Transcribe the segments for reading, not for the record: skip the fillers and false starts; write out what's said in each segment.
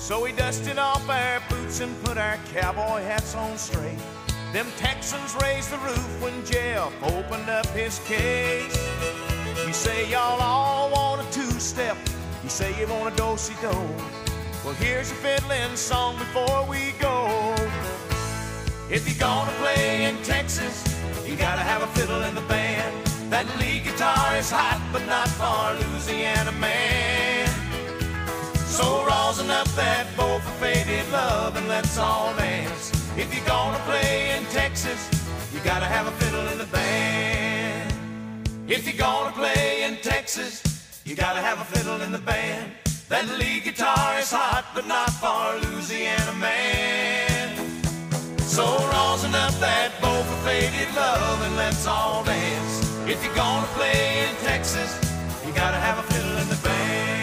So we dusted off our boots and put our cowboy hats on straight. Them Texans raised the roof when Jeff opened up his case. You say y'all all want a two-step. You say you want a do-si-do. Well, here's a fiddling song before we go. If you're gonna play in Texas, you gotta have a fiddle in the band. That lead guitar is hot, but not for Louisiana man. So rosin up that bow for faded love and let's all dance. If you're gonna play in Texas, you gotta have a fiddle in the band. If you're gonna play in Texas, you gotta have a fiddle in the band. That lead guitar is hot, but not for Louisiana man. So rosin up that bow for faded love and let's all dance. If you're gonna play in Texas, you gotta have a fiddle in the band.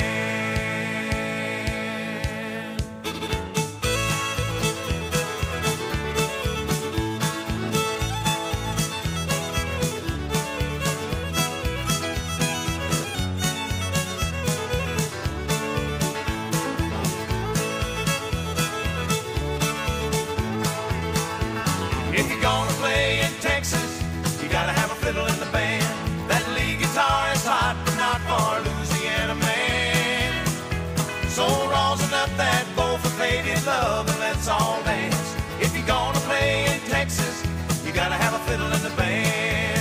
If you're gonna play in Texas, you gotta have a fiddle in the band. That lead guitar is hot, but not for Louisiana man. So rosin up that bow for faded love and let's all dance. If you're gonna play in Texas, you gotta have a fiddle in the band.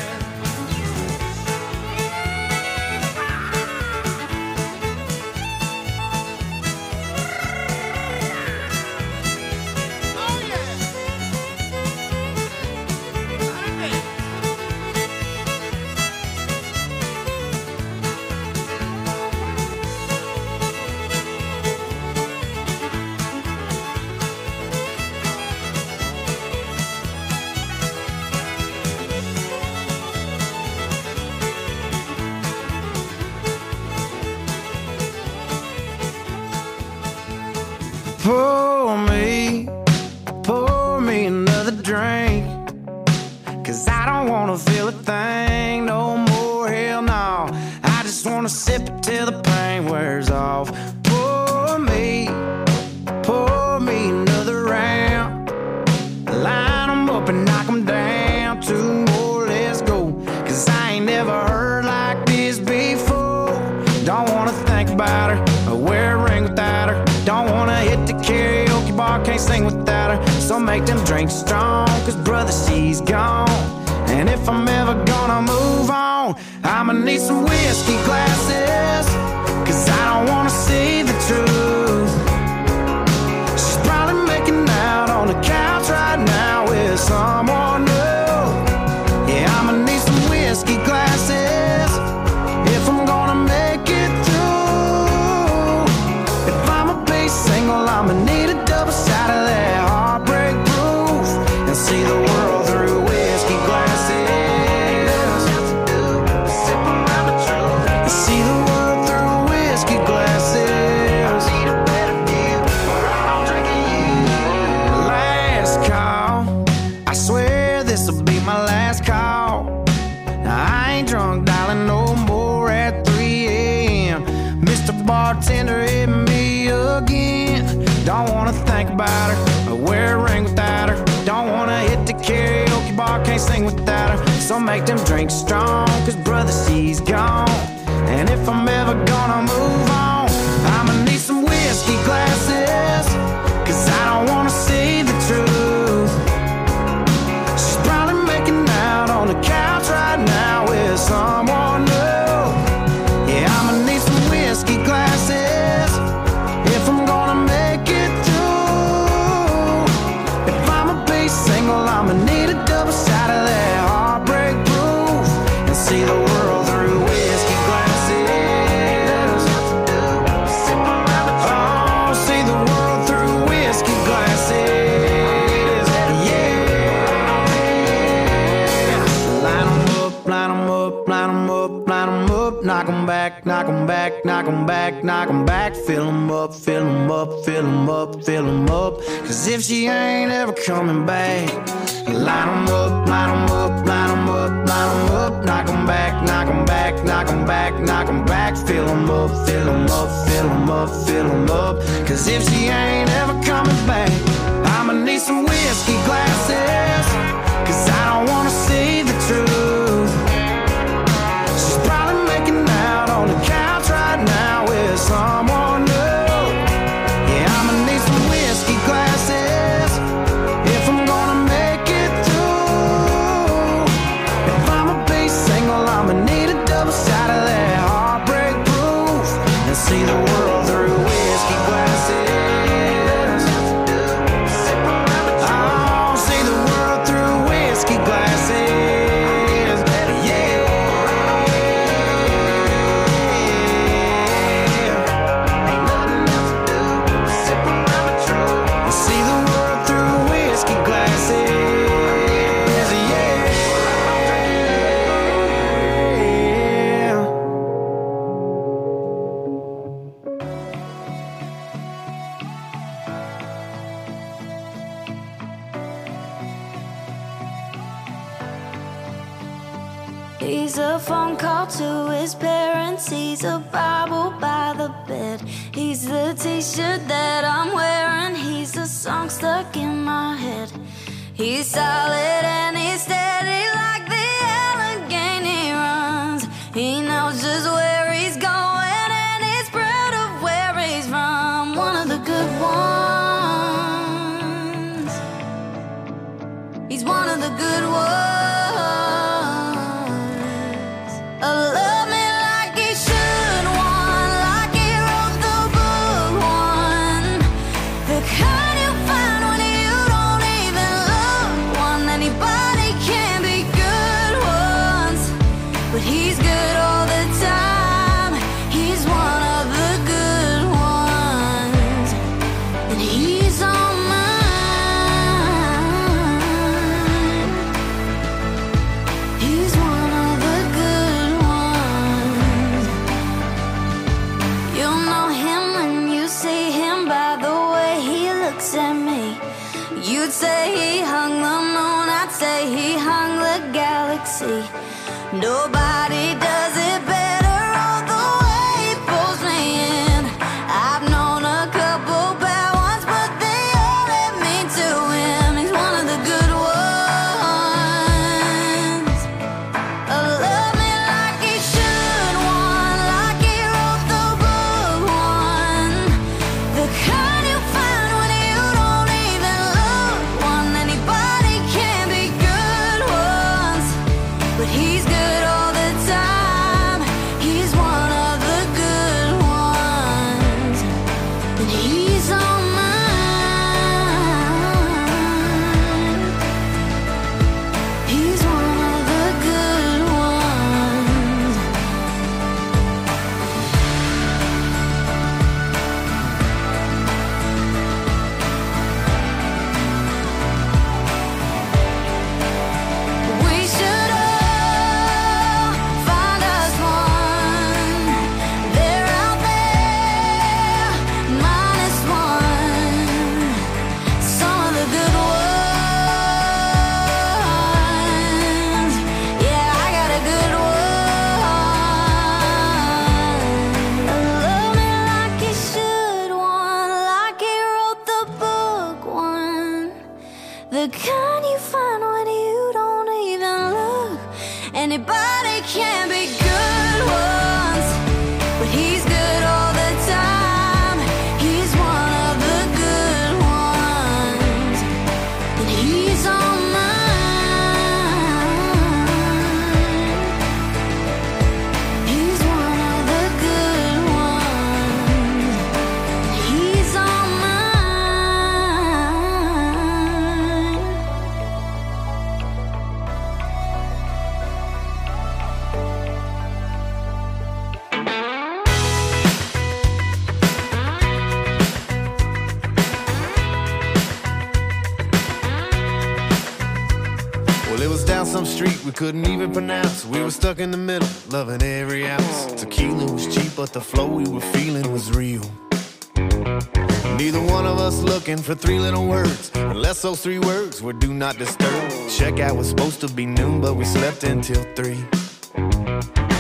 Pour me another drink, 'cause I don't wanna feel a thing no more, hell no. I just wanna sip it till the pain wears off. Pour me another round. Line 'em up and knock 'em down. Two more, let's go, 'cause I ain't never heard like this before. Don't wanna think about her or wear a ring without her. Don't wanna hit the karaoke bar, can't sing without her. So make them drinks strong, 'cause brother, she's gone. And if I'm ever gonna move on, I'ma need some whiskey glasses, 'cause I don't wanna see the truth. She's probably making out on the couch right now with someone new. Yeah, I'ma need some whiskey glasses if I'm gonna make it through. If I'ma be single, I'ma need a double shot of that heartbreak proof and see the world through whiskey glasses. Sip around the truth and see the world through whiskey glasses. I need a better deal, or I'm drinking you. Last call, I swear this'll be my last call. Now I ain't drunk, darling, no more at 3 a.m. Mr. Bartender, hit me again. Don't wanna think about her or wear a ring without her. Don't wanna hit the karaoke bar, can't sing without her. So make them drinks strong, 'cause brother, she's gone. And if I'm ever gonna move on, I'ma need some whiskey glasses, 'cause I don't wanna see the truth. She's probably making out on the couch right now with someone new. Yeah, I'ma need some whiskey glasses if I'm gonna make it through. If I'ma be single, I'ma need a double shot of that heartbreak proof and see the world through whiskey glasses. Oh, see the world through whiskey glasses. Yeah. Line 'em up, line 'em up, line 'em up, line 'em up. Knock 'em back, knock 'em back, knock 'em back, knock 'em back. Fill 'em up, fill 'em up, fill 'em up, fill 'em up. 'Cause if she ain't ever coming back, line 'em up, line 'em up, line 'em up, line 'em up. Knock 'em back, knock 'em back, knock 'em back, knock 'em back. Fill 'em up, fill 'em up, fill 'em up, fill 'em up. 'cause if she ain't ever coming back, I'ma need some whiskey glasses, 'cause I don't wanna see the truth. She's probably making out on the couch right now with someone new. Yeah, I'ma need some whiskey glasses if I'm gonna make it through. If I'ma be single, I'ma need a double shot of that heartbreak proof and see the world through whiskey glasses. Oh, see the world through whiskey glasses. Yeah. Ain't nothing else to do. Sipping my Patron. See the world through whiskey glasses. Yeah. He's a phone call to his parents. He's a Bible by the bed. He's the t-shirt that I'm wearing. He's a song stuck in my head. He's solid and he's steady like the Allegheny runs. He knows just where he's going and he's proud of where he's from. One of the good ones. He's one of the good ones. Love me like he should, one like he wrote the book, one the kind you find when you don't even look, one anybody can be good ones, but he's good all the time. He's one of the good ones, and he's on mine. He's one of the good ones. You'll know him when you see him by the way he looks at me. You'd say he hung the moon, I'd say he hung the galaxy. Nobody does it better, all the way he pulls me in. I've known a couple bad ones, but they all led me to him. He's one of the good ones. Love me like he should, one like he wrote the book, one the kind you find when you don't even look, one anybody can be good ones, but he's good all the time. He's one of the good ones, and he's on mine. He's one of the good ones. We should all find us one. They're out there, minus one. Some of the good ones. Yeah, I got a good one. Love me like he should, one like he wrote the book, one the kind you find when you don't even look. Anybody can be good ones, but he's good all the time. He's one of the good ones, and he's on mine. He's one of the good ones. He's on mine. Well, it was down some street we couldn't even pronounce. We were stuck in the middle, loving every ounce. Tequila was cheap, but the flow we were feeling was real. Neither one of us looking for three little words, unless those three words were do not disturb. Checkout was supposed to be noon, but we slept until 3.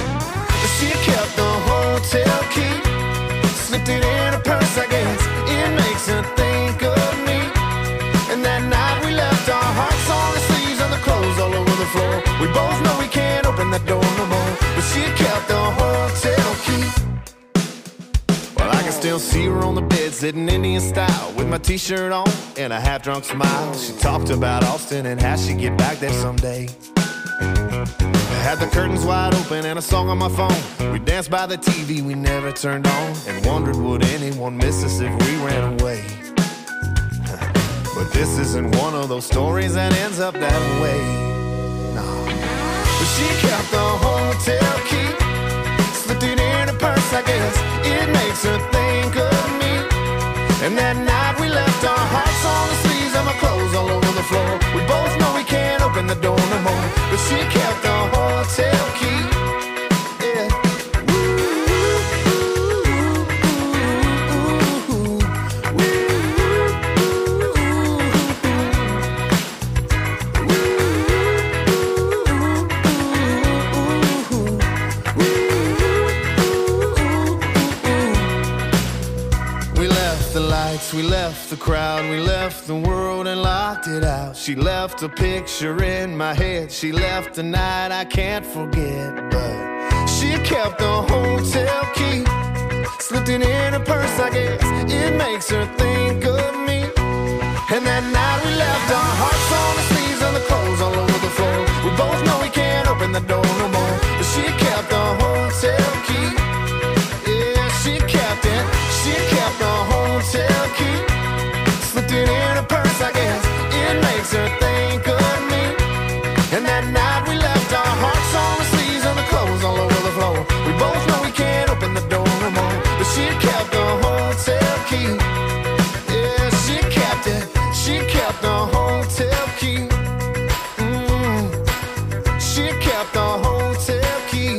She kept the hotel key, slipped it in her purse, I guess, in makes her think of me. And that night we left our hearts on the sleeves and the clothes all over the floor. We both know we can't open that door no more, but she kept the hotel key. Well, I can still see her on the bed, sitting Indian style, with my t-shirt on and a half-drunk smile. She talked about Austin and how she'd get back there someday. I had the curtains wide open and a song on my phone. We danced by the TV we never turned on, and wondered would anyone miss us if we ran away. But this isn't one of those stories that ends up that way. No. But she kept the hotel key, slipped it in her purse, I guess it makes her think of me. And that night we left our hearts on the sleeves and my clothes all over the floor. We both know we can't open the door no more, but she kept the hotel key. Yeah. We left the crowd, we left the world and locked it out. She left a picture in my head, she left a night I can't forget. But she kept the hotel key, slipped it in her purse, I guess it makes her think of me. And that night we left our hearts on the sleeves and the clothes all over the floor. We both know we can't open the door no more, but she kept the hotel key. Yeah, she kept it, she kept the hotel key, slipped it in her purse, I guess it makes her think of me. And that night we left our hearts on the sleeves and the clothes all over the floor. We both know we can't open the door no more, but she kept the hotel key. Yeah, she kept it, she kept the hotel key. She kept the hotel key.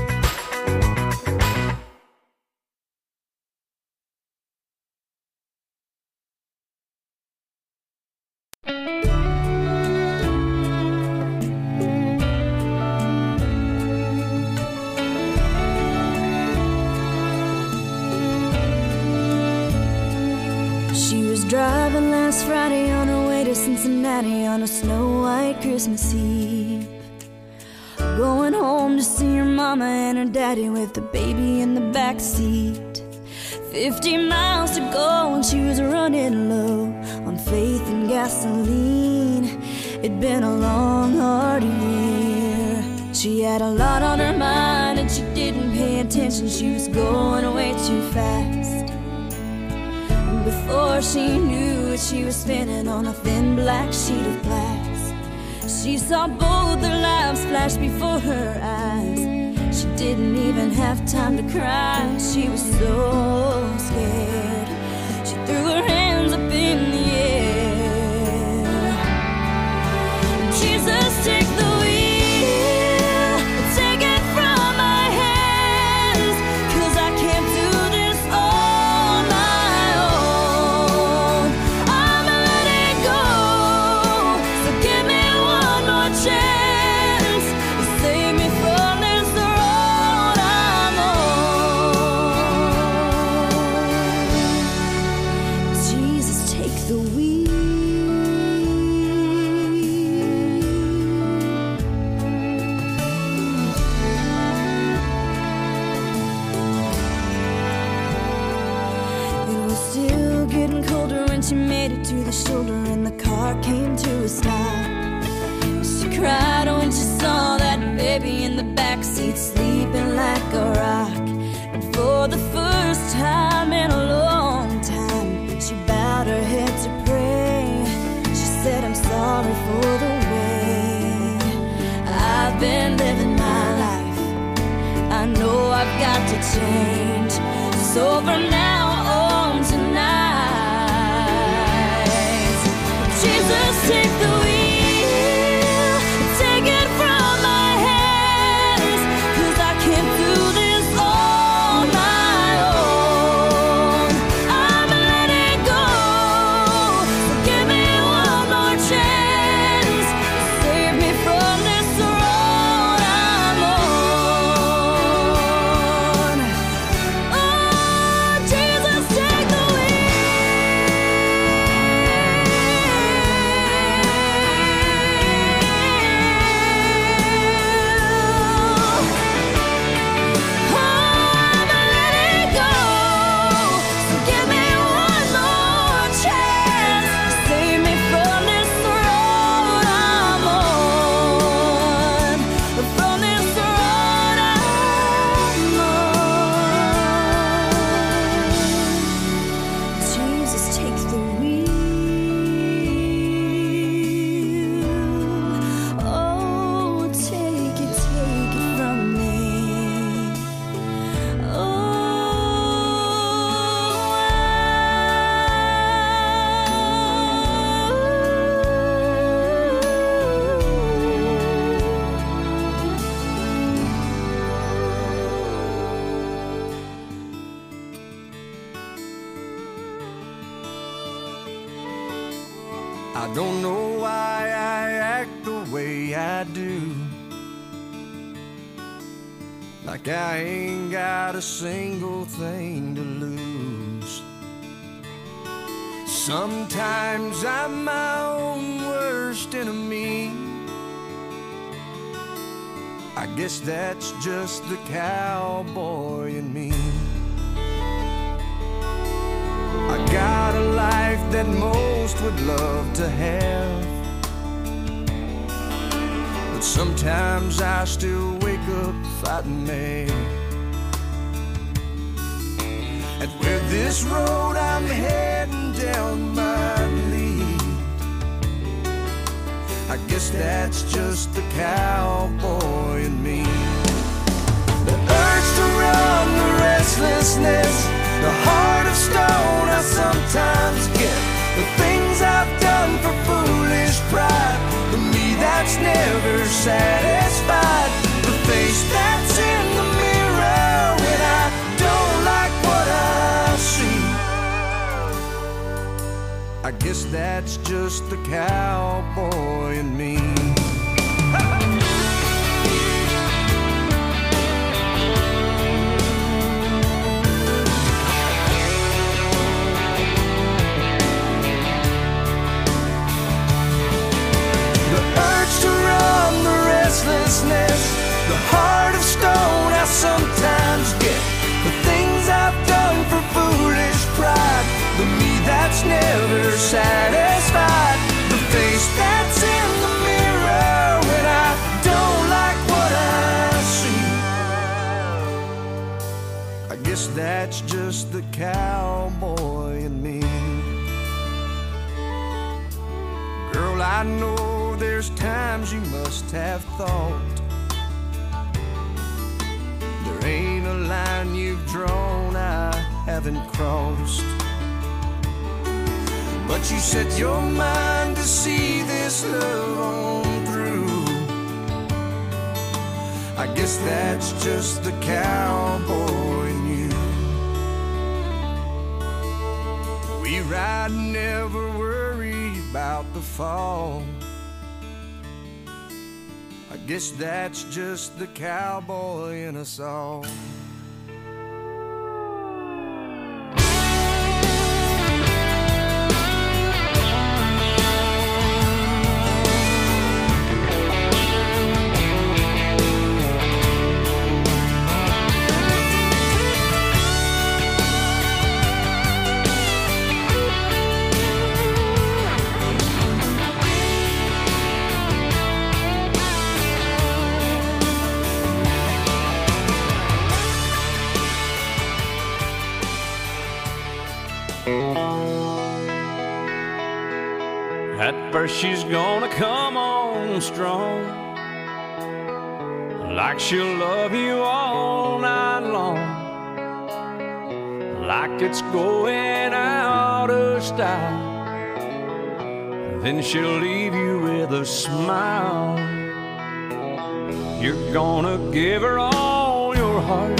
Driving last Friday on her way to Cincinnati on a snow-white Christmas Eve. Going home to see her mama and her daddy with the baby in the back seat. 50 miles to go and she was running low on faith and gasoline. It'd been a long, hard year. She had a lot on her mind and she didn't pay attention. She was going way too fast. Before she knew it, she was spinning on a thin black sheet of glass. She saw both their lives flash before her eyes. She didn't even have time to cry. She was so scared. She threw her hands up in the air. Jesus, take the wheel, take it from my hands, 'cause I can't do this all my own. I'ma let it go, so give me one more chance to save me from this road I'm on. Jesus, take the wheel. It was still getting colder when she made it to the shoulder and the car came to a stop. She cried when she saw that baby in the backseat sleeping like a rock. And for the first time in a long time, she bowed her head to pray. She said, I'm sorry for the way I've been living my life. I know I've got to change. So from now on tonight, Jesus, take the wheel, take it from my hands, 'cause I can't do this on my own. I'ma let it go, so give me one more chance to save me from this road I'm on. Oh, I don't know why I act the way I do, like I ain't got a single thing to lose. Sometimes I'm my own worst enemy. I guess that's just the cowboy in me. I got a life that most would love to have, but sometimes I still wake up fighting mad. And where this road I'm heading down might lead, I guess that's just the cowboy in me. The urge to run, the restlessness, the heart of stone I sometimes get. The things I've done for foolish pride, for me that's never satisfied. The face that's in the mirror when I don't like what I see, I guess that's just the cowboy in me. The heart of stone I sometimes get. The things I've done for foolish pride, the me that's never satisfied. The face that's in the mirror when I don't like what I see, I guess that's just the cowboy in me. Girl, I know there's times you must have thought there ain't a line you've drawn I haven't crossed, but you set your mind to see this love on through. I guess that's just the cowboy in you. We ride, never worry about the fall. I guess that's just the cowboy in us all. At first she's gonna come on strong, like she'll love you all night long, like it's going out of style. Then she'll leave you with a smile. You're gonna give her all your heart,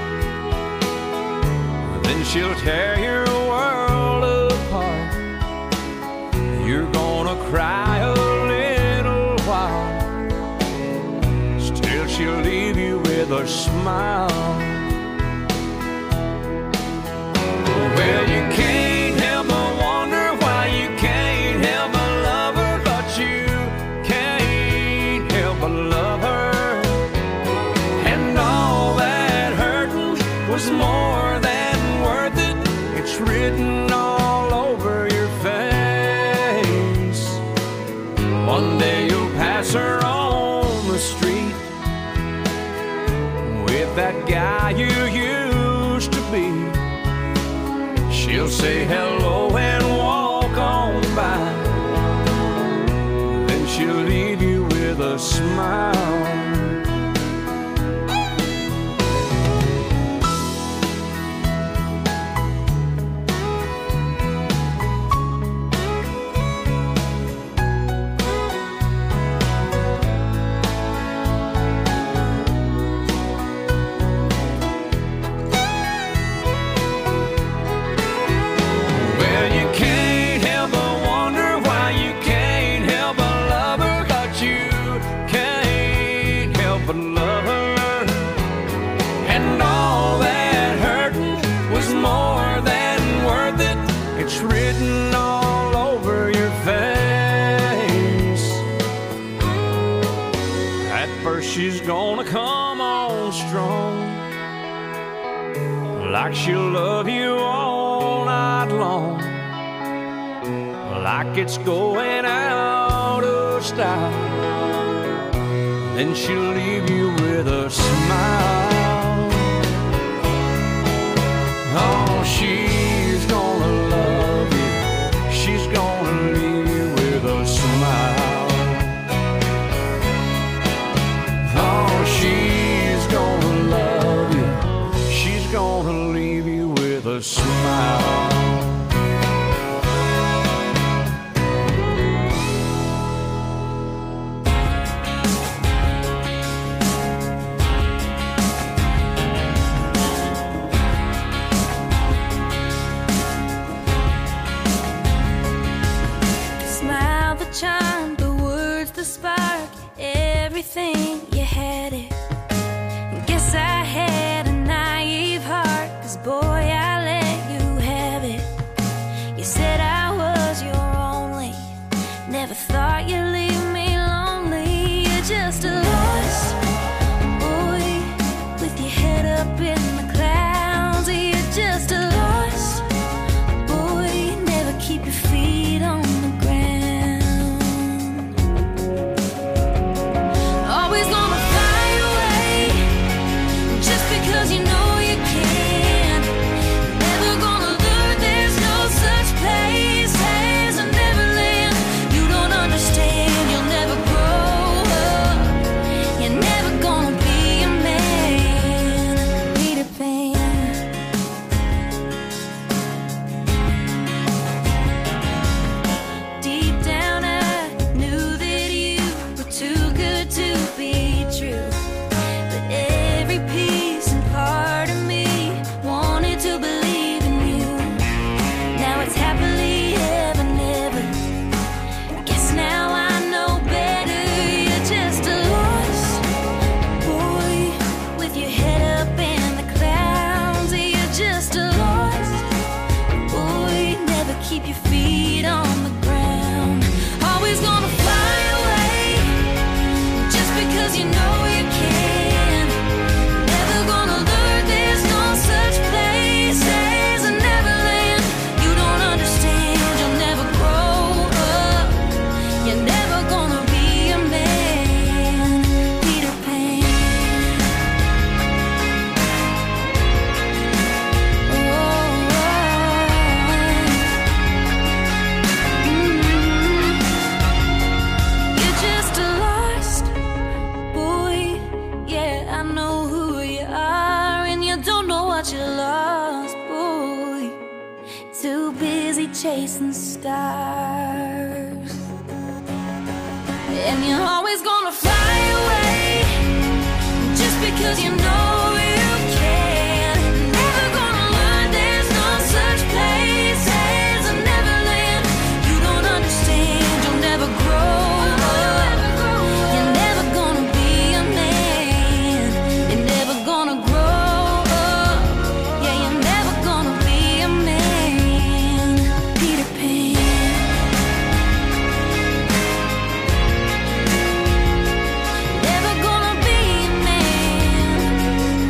then she'll tear your world apart. You're gonna cry a little while, still she'll leave you with a smile. Well, you can't help but wonder why you can't help but love her, but you can't help but love her. And all that hurting was more than worth it. It's written all over your face. One day you'll pass her on the street with that guy you used to be. She'll say hello and walk on by, then she'll leave you with a smile. You it's written all over your face. At first she's gonna come on strong, like she'll love you all night long, like it's going out of style. Then she'll leave you with a smile. Oh, she's gonna love you, she's gonna leave you with a smile. Oh, she's gonna love you, she's gonna leave you with a smile. Charm, the words, the spark, everything, you had it. Guess I had a naive heart, 'cause boy, I let you have it. You said I was your only, never thought you'd leave me lonely. You're just a lost boy with your head up in the clouds. You're just a lost boy, never keep your feet on the ground. Chasing stars, and you're always gonna fly away just because you know you can. Never gonna learn there's no such place as a Neverland. You don't understand, you'll never grow up. You're never gonna be a man. You're never gonna grow up. Yeah, you're never gonna be a man. Peter Pan. Never gonna be a man.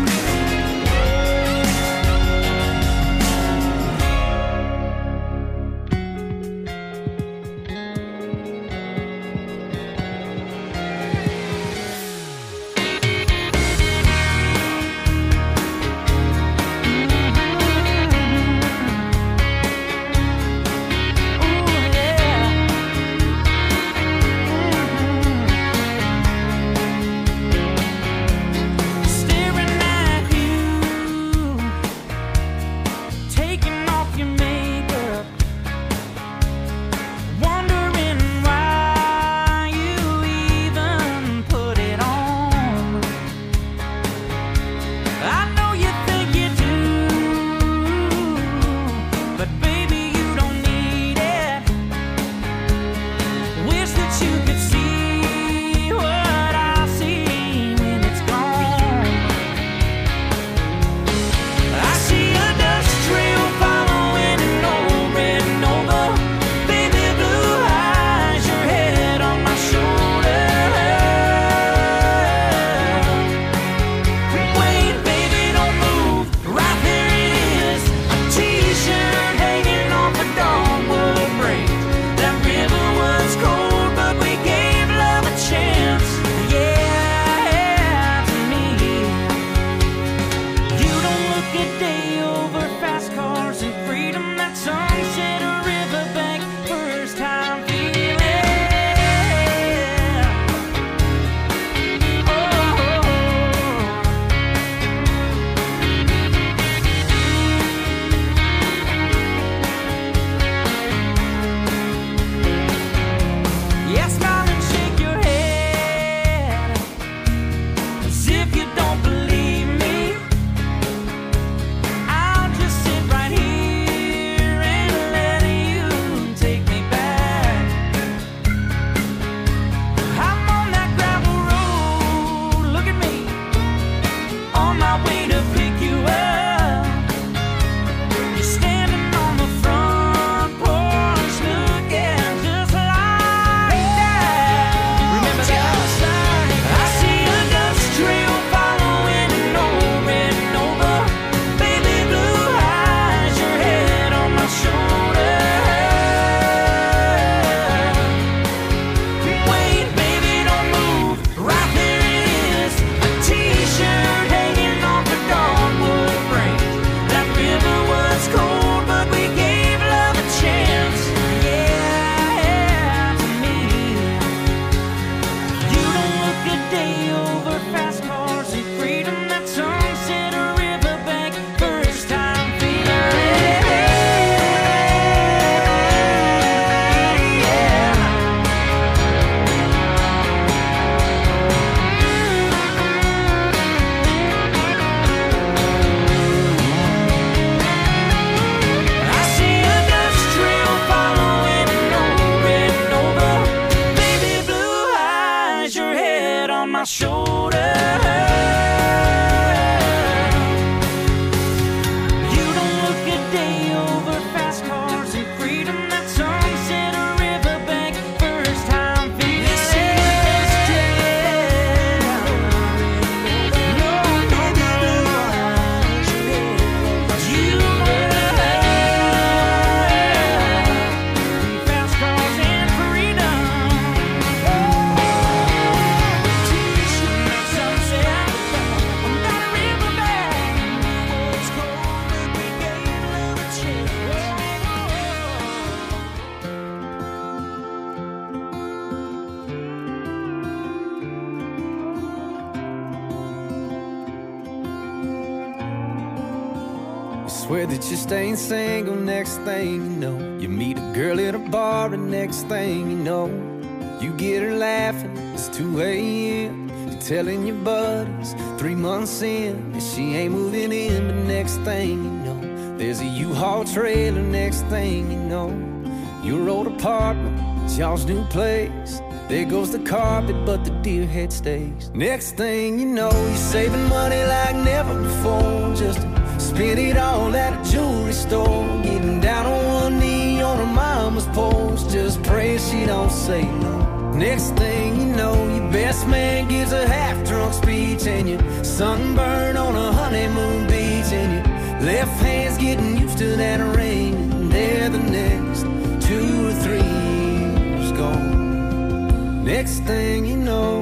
Swear that you're staying single. Next thing you know, you meet a girl at a bar, and next thing you know, you get her laughing. It's 2 a.m. You're telling your buddies 3 months in that she ain't moving in. But next thing you know, there's a U-Haul trailer. Next thing you know, your old apartment, it's y'all's new place. There goes the carpet, but the deer head stays. Next thing you know, you're saving money like never before, just to spend it all at a jewelry store. Getting down on one knee on her mama's porch, just praying she don't say no. Next thing you know, your best man gives a half-drunk speech, and you're sunburned on a honeymoon beach, and your left hand's getting used to that ring, and there the next 2 or 3 years gone. Next thing you know,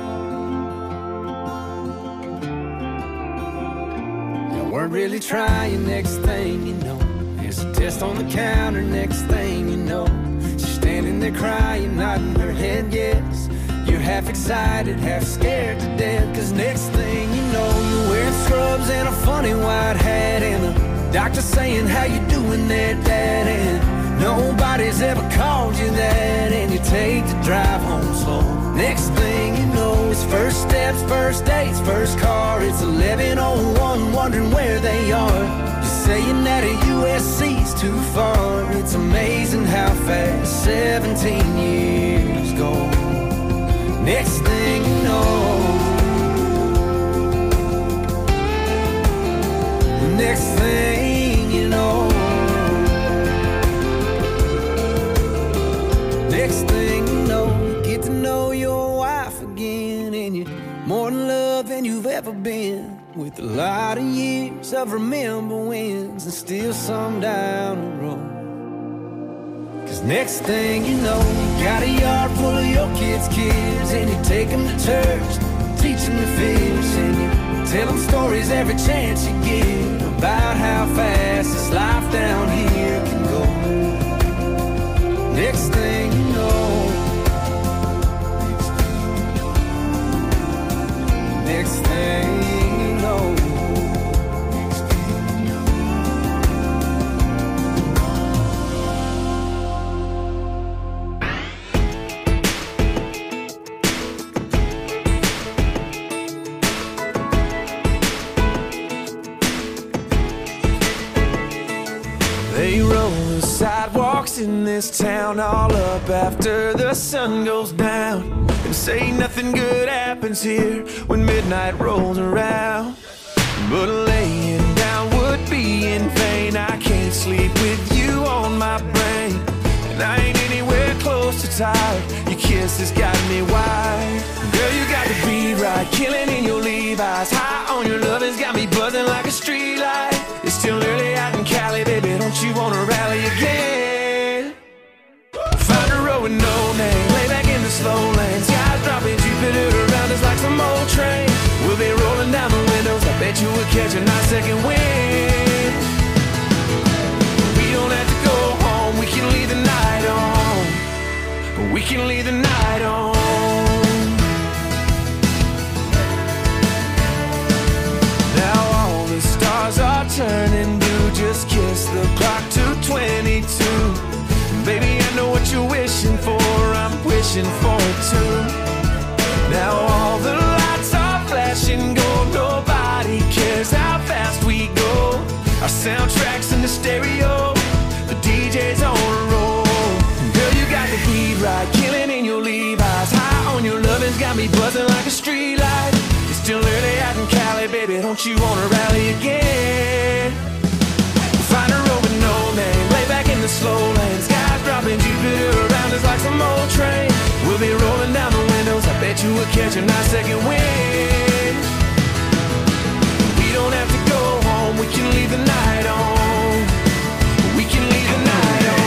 you weren't really trying. Next thing you know, there's a test on the counter. Next thing you know, she's standing there crying, nodding her head yes. You're half excited, half scared to death, cause next thing you know, you're wearing scrubs and a funny white hat, and the doctor saying, how you doing there, Dad? And nobody's ever called you that, and you take the drive home slow. Next thing you know, it's first steps, first dates, first car. It's 11:01, wondering where they are. You're saying that a USC's too far. It's amazing how fast 17 years go. Next thing you know, next thing you know, next thing you know, you get to know your wife again, and you're more in love than you've ever been, with a lot of years of remember wins and still some down the road. Cause next thing you know, you got a yard full of your kids' kids, and you take them to church, teach them to fish, and you tell them stories every chance you get about how fast this life down here can go. Next thing you know, next thing you know, they roll the sidewalks in this town all up after the sun goes down, and say nothing good happens here when midnight rolls around. But laying down would be in vain. I can't sleep with you on my brain, and I ain't anywhere close to tired. Your kiss has got me wired. Girl, you got the beat right, killing in your Levi's. High on your love has got me buzzing like a street light. It's still early out in Cali, baby, don't you wanna rally again? Find a road with no name, lay back in the slow lane. Skies dropping, Jupiter around us like some old train. We'll be rolling down the windows, I bet you would catch a nice second wind. We don't have to go home, we can leave the night on. We can leave the night on. Now all the stars are turning blue, just kiss the clock to 22. Baby, I know what you're wishing for, I'm wishing for it too. Now all the lights are flashing gold, nobody cares how fast we go. Our soundtrack's in the stereo, the DJ's on a roll. Girl, you got the beat right, killing in your Levi's. High on your lovin's got me buzzing like a street light. It's still early out in Cali, baby, don't you wanna rally again? Find a road with no name, lay back in the slow lane. Skies dropping, Jupiter around us like some old train. We'll be rolling down the windows, I bet you would catch a nice second wind. We don't have to go home, we can leave the night on. We can leave the night on.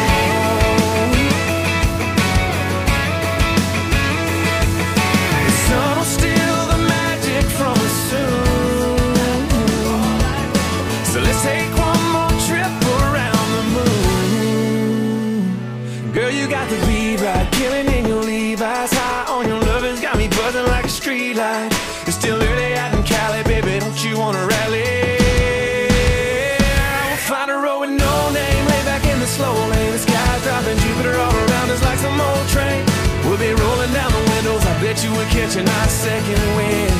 The sun will steal the magic from us soon, so let's take one more trip around the moon. Girl, you got the beat right, killing in your Levi's. High on your lovin's got me buzzing like a street light. It's still early out in Cali, baby, don't you wanna rally? We'll tonight's second wind.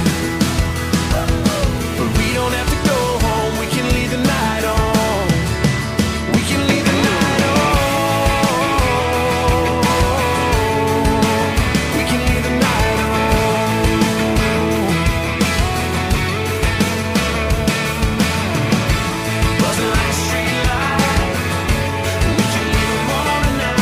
But we don't have to go home, we can leave the night on. We can leave the night on. We can leave the night on. Buzzing like a street light, we can leave them on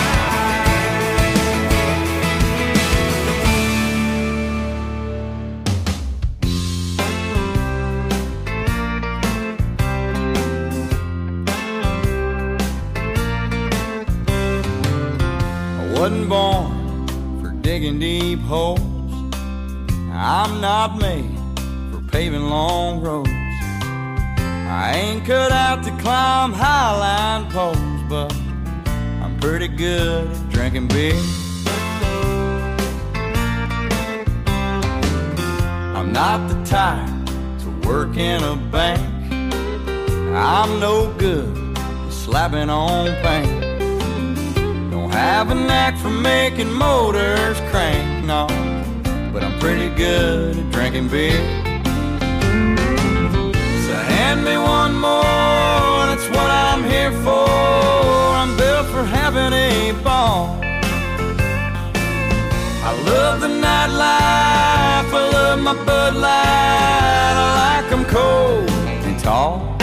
Wasn't born for digging deep holes. I'm not made for paving long roads. I ain't cut out to climb highline poles, but I'm pretty good at drinking beer. I'm not the type to work in a bank. I'm no good at slapping on paint. Have a knack for making motors crank, no, but I'm pretty good at drinking beer. So hand me one more, that's what I'm here for. I'm built for having a ball. I love the nightlife, I love my Bud Light. I like them cold and tall.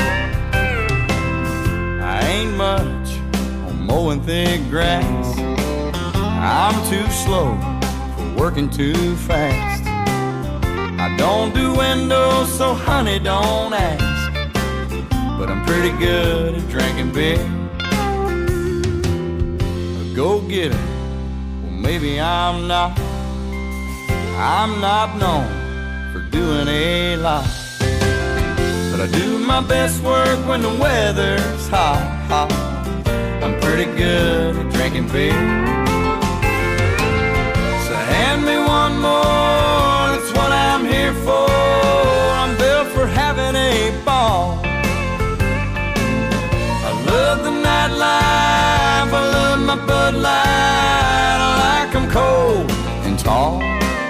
I ain't much mowing thick grass. I'm too slow for working too fast. I don't do windows, so honey, don't ask. But I'm pretty good at drinking beer. A go-getter, well maybe I'm not. I'm not known for doing a lot, but I do my best work when the weather's hot, hot. I'm pretty good at drinking beer. So hand me one more, that's what I'm here for. I'm built for having a ball. I love the nightlife, I love my Bud Light. I like them cold and tall.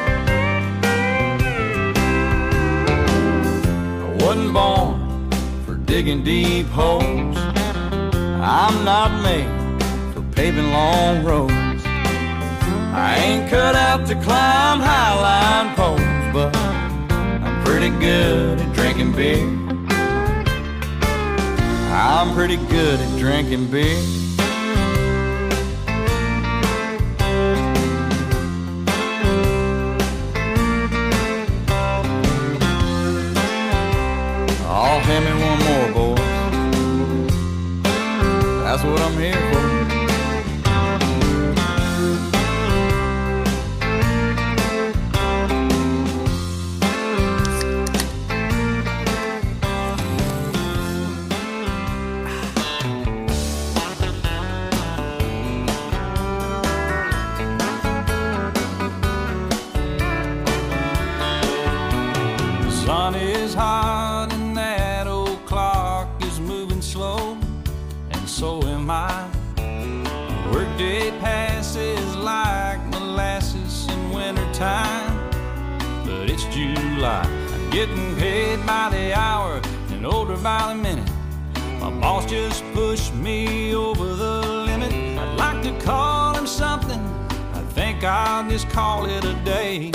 I wasn't born for digging deep holes. I'm not made for paving long roads. I ain't cut out to climb highline poles, but I'm pretty good at drinking beer. I'm pretty good at drinking beer. Oh, hand me one more, boys. That's what I'm here for. The sun is hot and that old clock is moving slow, and so am I. Workday passes like molasses in wintertime, but it's July. I'm getting paid by the hour and older by the minute. My boss just pushed me over the limit. I'd like to call him something, I think I'll just call it a day.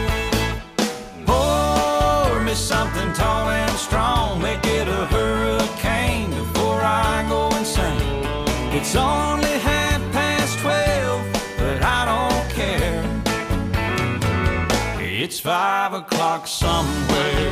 Pour me something tall and strong, make it a hurricane before I go insane. It's only 12:30, but I don't care. It's 5 o'clock somewhere.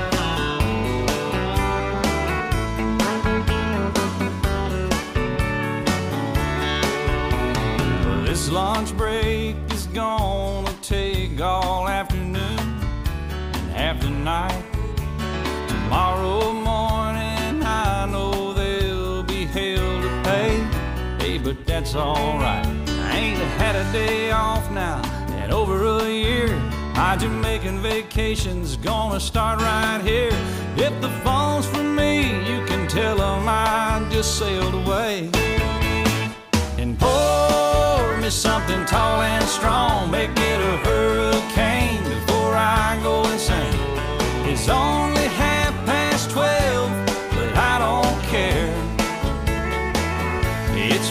This lunch break is gonna take all afternoon and half the night. Tomorrow morning I know there'll be hell to pay. Hey, but that's alright. I ain't had a day off now in over a year. My Jamaican vacation's gonna start right here. If the phone's for me, you can tell them I just sailed away. And pour me something tall and strong, make it a hurricane before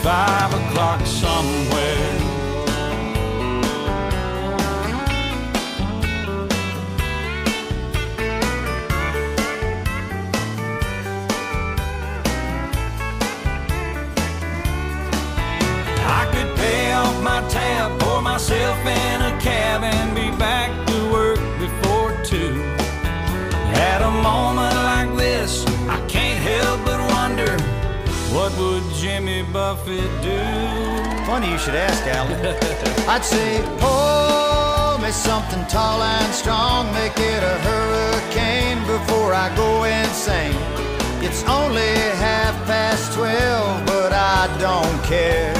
5 o'clock somewhere. I could pay off my tab, pour myself in a cab, and be back to work before 2. At a moment like this, I can't help but wonder, what would Jimmy Buffett do? Funny you should ask, Alan. I'd say, pour me something tall and strong, make it a hurricane before I go insane. It's only 12:30, but I don't care.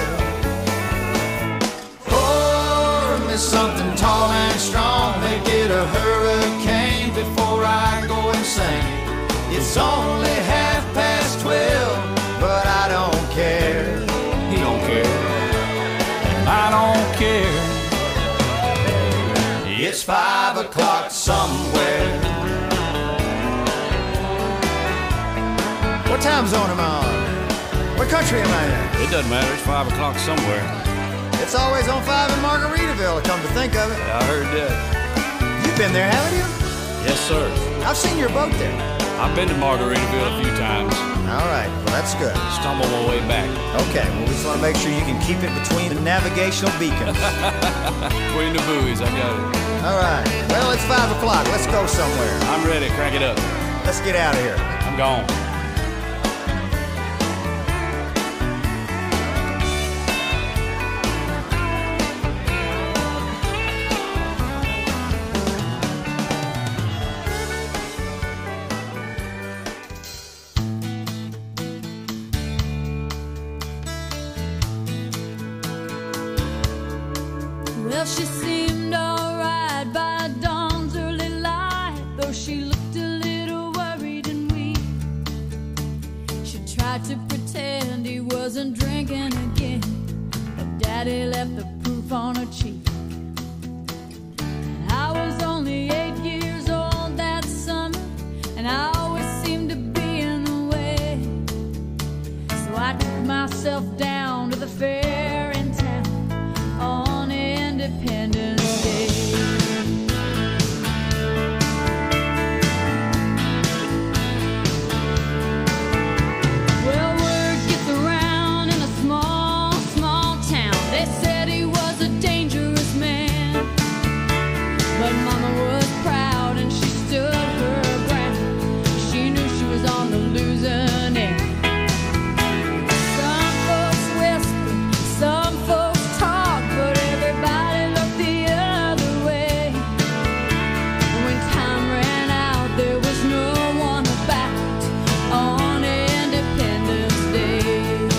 Pour me something tall and strong, make it a hurricane before I go insane. It's only 12:30, but I don't care. He don't care. I don't care. It's 5 o'clock somewhere. What time zone am I on? What country am I in? It doesn't matter. It's 5 o'clock somewhere. It's always on 5 in Margaritaville, come to think of it. I heard that. You've been there, haven't you? Yes, sir. I've seen your boat there. I've been to Margaritaville a few times. All right, well, that's good. Stumbled my way back. Okay, well, we just want to make sure you can keep it between the navigational beacons. Between the buoys, I got it. All right, well, it's 5 o'clock. Let's go somewhere. I'm ready. Crank it up. Let's get out of here. I'm gone. Well, she seemed alright by dawn's early light, though she looked a little worried and weak. She tried to pretend he wasn't drinking again, but Daddy left the proof on her cheek. I was only 8 years old that summer, and I always seemed to be in the way. So I took myself down to the fair in town on Independence Day. Well, word gets around in a small, small town. They said he was a dangerous man, but Mama was proud and she stood her ground. She knew she was on the losing end. Some folks whisper, some folks talk, but everybody looked the other way. When time ran out, there was no one about on Independence Day.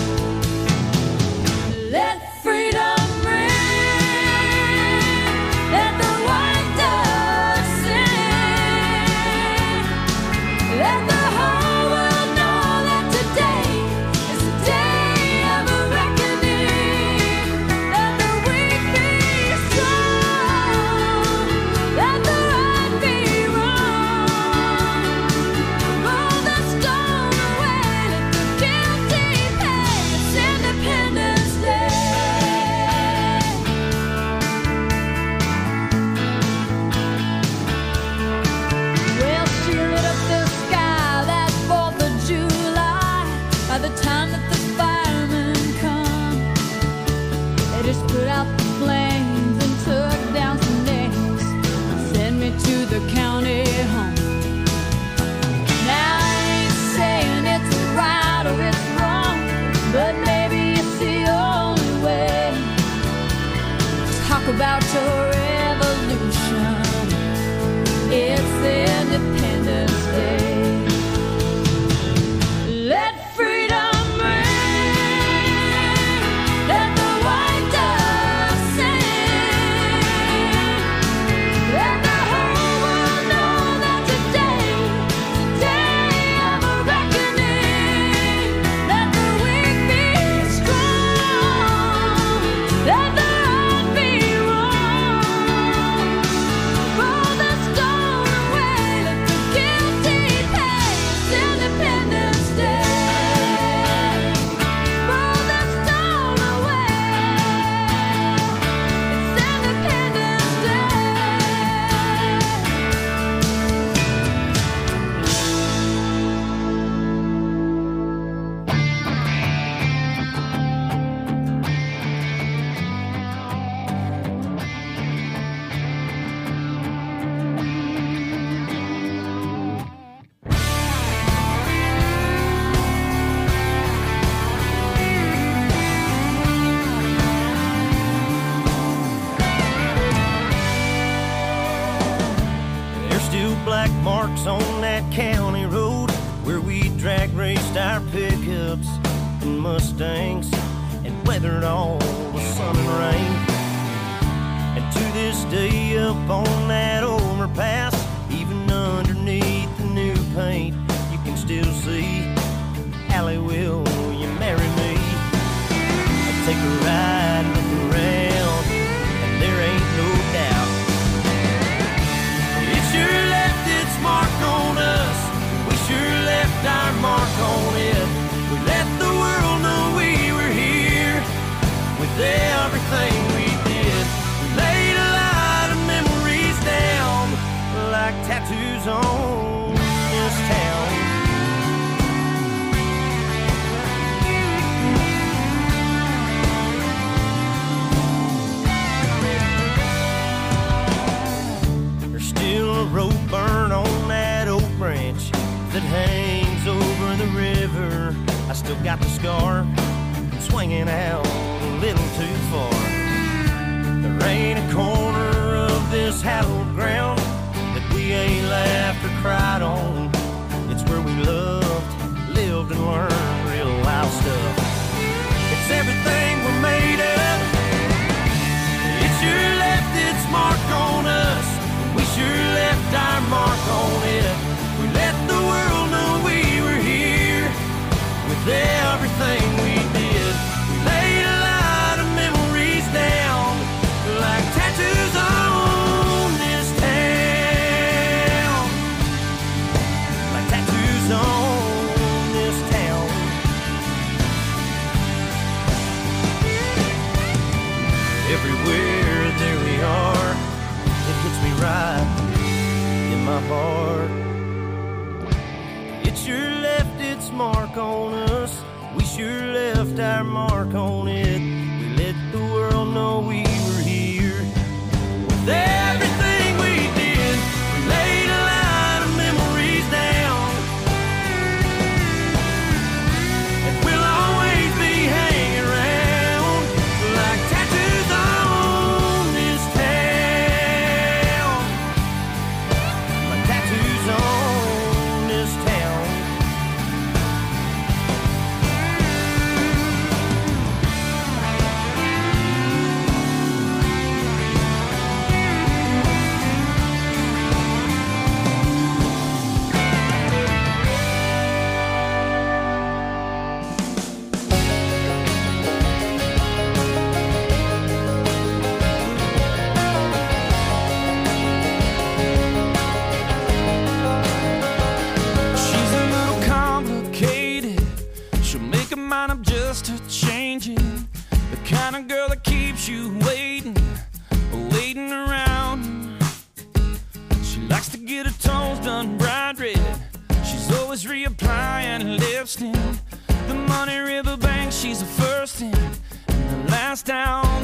Let freedom ring, let the white dove sing, let the whole world know that today is the day of a reckoning. Let the weak be strong, let the right be wrong. Roll the stone away, let the guilty pay. It's Independence Day. Well, she lit up the sky that 4th of July. By the time that the firemen come, they just put out the flames and took down some names and sent me to the county home. Now I ain't saying it's right or it's wrong, but maybe it's the only way. Talk about your revolution. It's Independence Day. Let freedom ring, let the white dove sing, let the whole world know that today, the day of a reckoning. Let the weak be strong, let the right be wrong. Roll the stone away, let the marks on that county road where we drag raced our pickups and Mustangs and weathered all the sun and rain. And to this day up on that overpass, even underneath the new paint, you can still see Allie, will you marry me? I'll take a ride, look around, and there ain't no doubt it sure left its mark on us. We sure left our mark on it. We let the world know we were here with everything we did. We laid a lot of memories down like tattoos on this town. There's still a rope burn on that oak branch that hangs over the river. I still got the scar from swinging out a little too far. There ain't a corner of this hallowed ground that we ain't laughed or cried on. It's where we loved, lived, and learned real wild stuff. It's everything we're made of. It sure left its mark on us. We sure left our mark on it. We let the world know we were here with everything we did. We laid a lot of memories down like tattoos on this town. Like tattoos on this town. Everywhere there we are, it hits me right in my heart. It sure left its mark on us. We sure left our mark on it. We let the world know we were here with everything we did. We laid a lot of memories down, and we'll always be hanging around like tattoos on this town. Like tattoos on this town. She's a little complicated. She'll make her mind up just to change it. The kind of girl that keeps you waiting around. She likes to get her toes done bright red. She's always reapplying lipstick. The Money River Bank, she's the first in and the last down.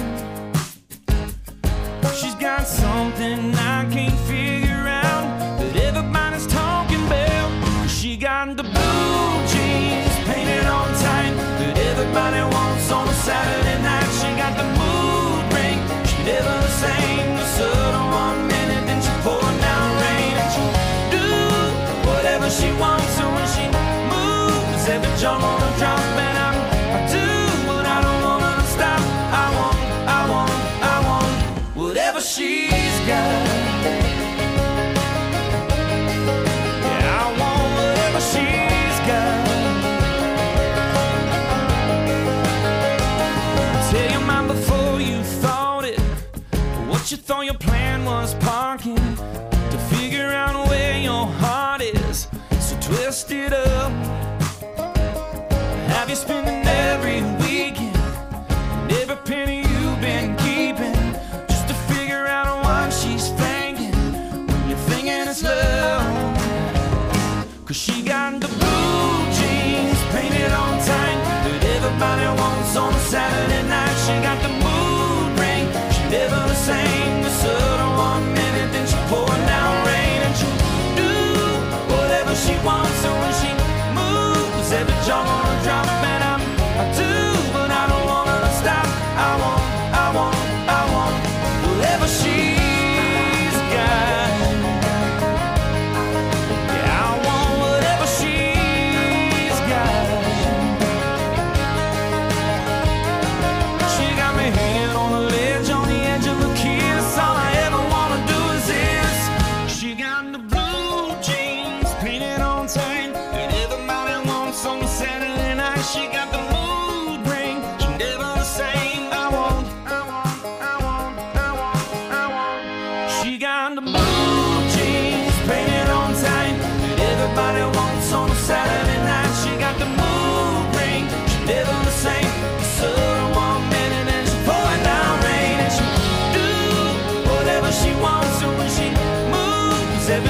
She's got something I can't figure out that everybody's talking about. She got the blue jeans painted on tight that everybody wants on a Saturday night. She got the mood ring, she never the same. The sun on 1 minute, then she pouring down rain. And she do whatever she wants. So when she moves, every jump on a drop. And I do what I don't wanna stop. I want whatever she's got. Yeah, I want whatever she's got. Tell your mind before you thought it. What you thought your plan was parking to figure out where your heart is. So twist it up. Have you spending every weekend and every penny you've been keeping just to figure out what she's thinking when you're thinking it's love? 'Cause she got the blue jeans painted on tight that everybody wants on a Saturday night. She got the mood ring, she never the same. The sun on 1 minute, then she pouring down rain. And she do whatever she wants. So when she moves, every jump on a drop. And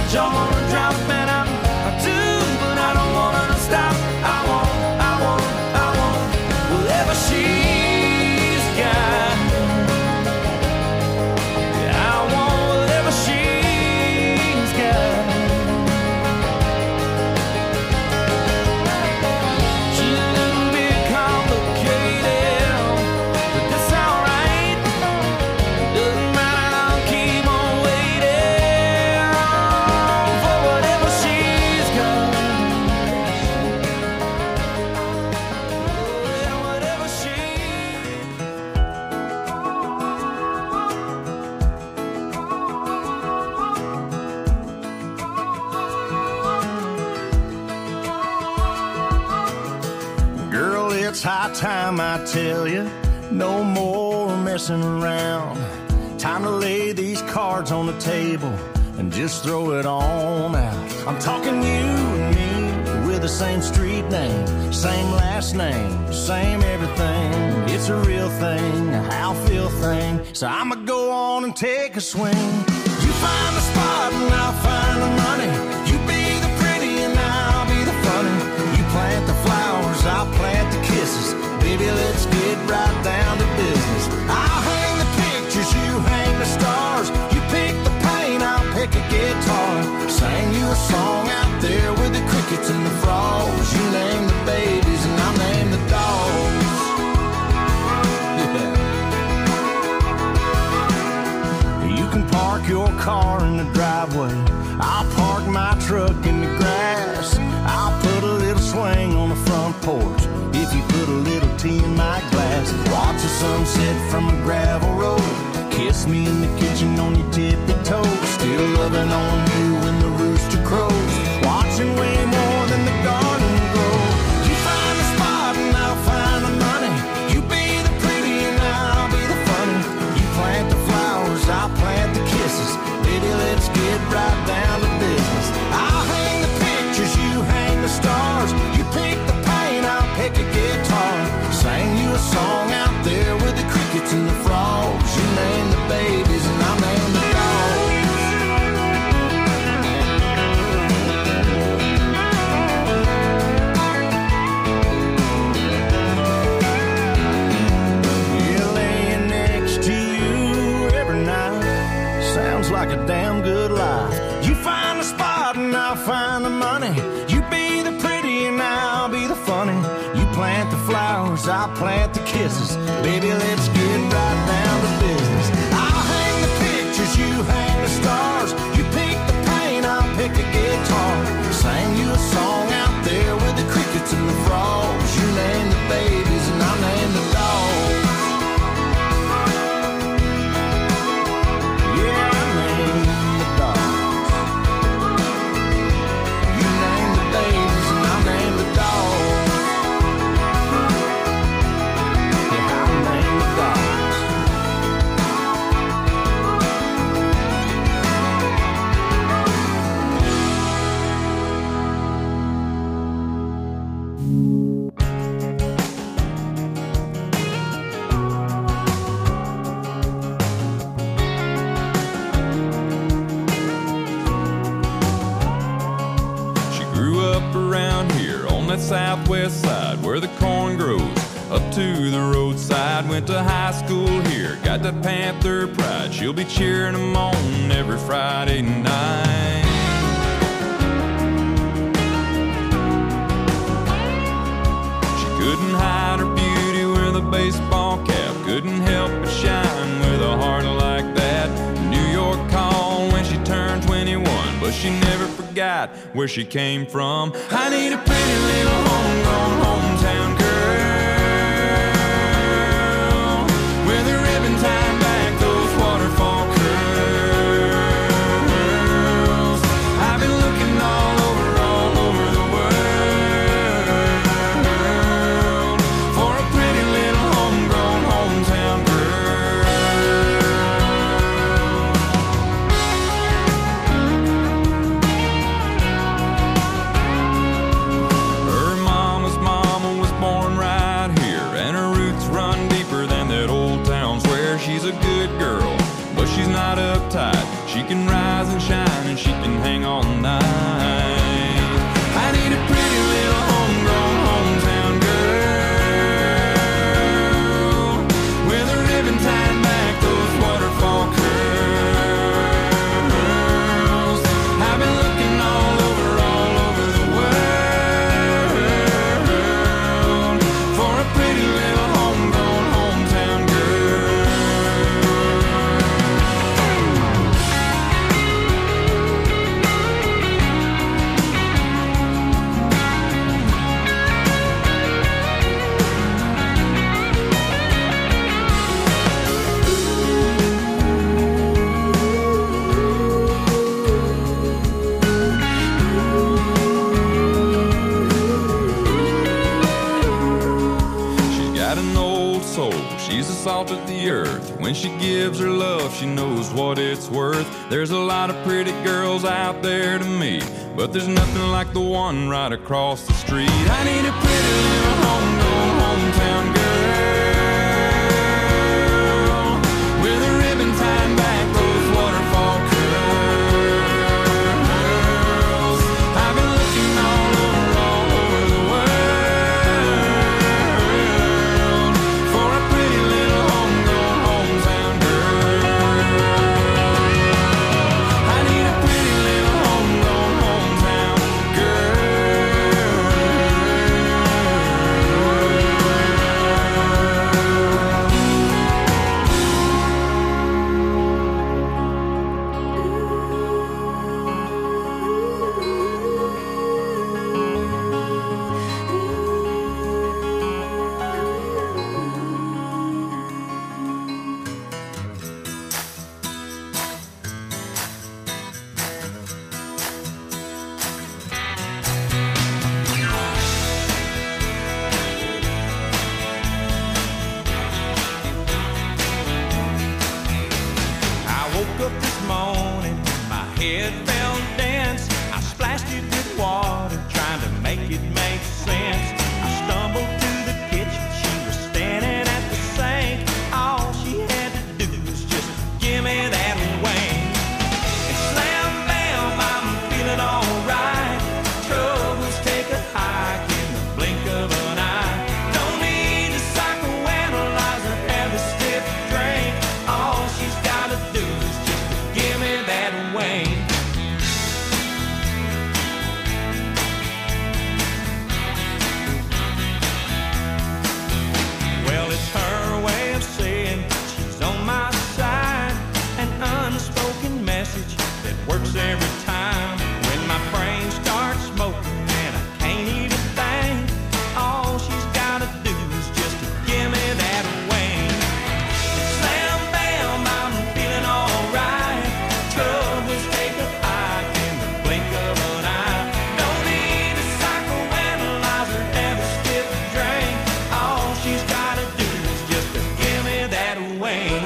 Y'all wanna drop and I do, but I don't want her to stop. I want whatever she's got. Yeah, I want whatever she's got. She's a little bit complicated, but that's alright. Doesn't matter, I'll keep on waiting for whatever she's got. Whatever she. Girl, it's high time I tell you, no more messing around. Time to lay these cards on the table and just throw it on out. I'm talking you and me with the same street name, same last name, same everything. It's a real thing, a how feel thing. So I'ma go on and take a swing. You find the spot and I'll find the money. You be the pretty and I'll be the funny. You plant the flowers, I'll plant the kisses. Baby, let's get right down to business. I'll hang the pictures, you hang the stars. You pick the paint, I'll pick a guitar. Sing you a song out there with the crickets and the frogs. You name the babies and I'll name the dogs. Yeah. You can park your car in the driveway. I'll park my truck in the grass. I'll put a little swing on the front porch if you put a little tea in my glass. Watch the sunset from a gravel road. Kiss me in the kitchen on your tippy toes. Still loving on you when the rooster crows. Watching way more than the garden grow. You find the spot and I'll find the money. You be the pretty and I'll be the funny. You plant the flowers, I'll plant the kisses. Baby, let's get right down to business. I'll hang the pictures, you hang the stars. You pick the paint, I'll pick a guitar. Sing you a song out there with the crickets and the frogs. You name the babies and I'll name the dogs. Yeah, laying next to you every night sounds like a damn good life. You find the spot and I'll find the money. You be the pretty and I'll be the funny. You plant the flowers, I'll plant the kisses. Baby, let's get right down to business. I'll hang the pictures, you hang the stars. You pick the paint, I'll pick a guitar. Sing you a song out there with the crickets and the frogs. You name the babies and I'll name the dogs. Yeah, I name the dogs. You name the babies and I'll name the dogs. Yeah, I'll name the dogs. She grew up around here on that southwest side where the corn grows up to the roadside. Went to high school here, got that Panther pride. She'll be cheering them on every Friday night. She couldn't hide her beauty with a baseball cap. Couldn't help but shine with a heart like that. New York called when she turned 21, but she never forgot where she came from. I need a pretty little homegrown hometown girl with a ribbon tied back, those waterfall curls. I've been looking all over the world for a pretty little homegrown hometown girl. Her mama's mama was born right here, and her roots run deeper than that old town. Swear she's a good girl, but she's not uptight. She can rise and shine, and she can hang on of the earth. When she gives her love, she knows what it's worth. There's a lot of pretty girls out there to meet, but there's nothing like the one right across the street. I need a pretty little homegrown hometown girl with a ribbon tied back those waterfall curls. I've been looking all over the world for a pretty little homegrown hometown girl. I need a pretty little homegrown hometown I woke up this morning, my head felt dense. I splashed it with water, trying to make it make sense. I stumbled to the kitchen, she was standing at the sink. All she had to do was just give me that wing. And slam bam, I'm feeling alright. Troubles take a hike in the blink of an eye. Don't need to psychoanalyze or have a stiff drink. All she's gotta do is just give me that wing. Well, it's her way of saying she's on my side. An unspoken message that works every time. When my brain starts smoking and I can't even think, all she's gotta do is just give me that wing. And slam bam, I'm feeling alright. Troubles take a hike in the blink of an eye. Don't need a psychoanalyze or have a stiff drink. All she's gotta do is just give me that wing.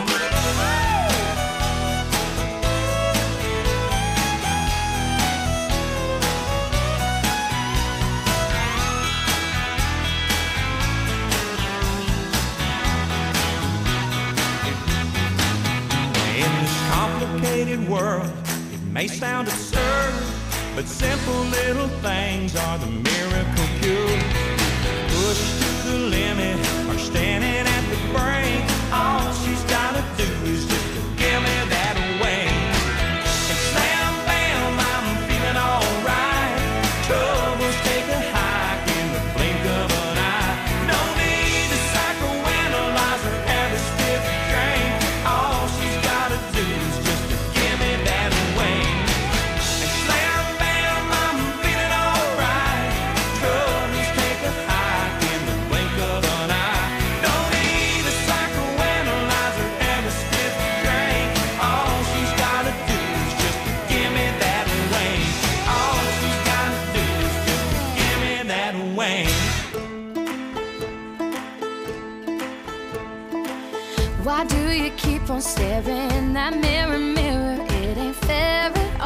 In this complicated world, it may sound absurd, but simple little things are the miracle cure. Pushed to the limit or standing at the brink, all she's gotta do is just give me that wing. And slam bam, I'm feeling alright. Troubles take a hike in the blink of an eye. No need to psychoanalyze or have a stiff drink. All she's gotta do is just give me that wing. And slam bam, I'm feeling alright. Troubles take a hike in the blink of an eye. No need to psychoanalyze or have a stiff drink. All she's gotta do is just give me that wing. All she's gotta do is just give me that wing. Why do you keep on staring at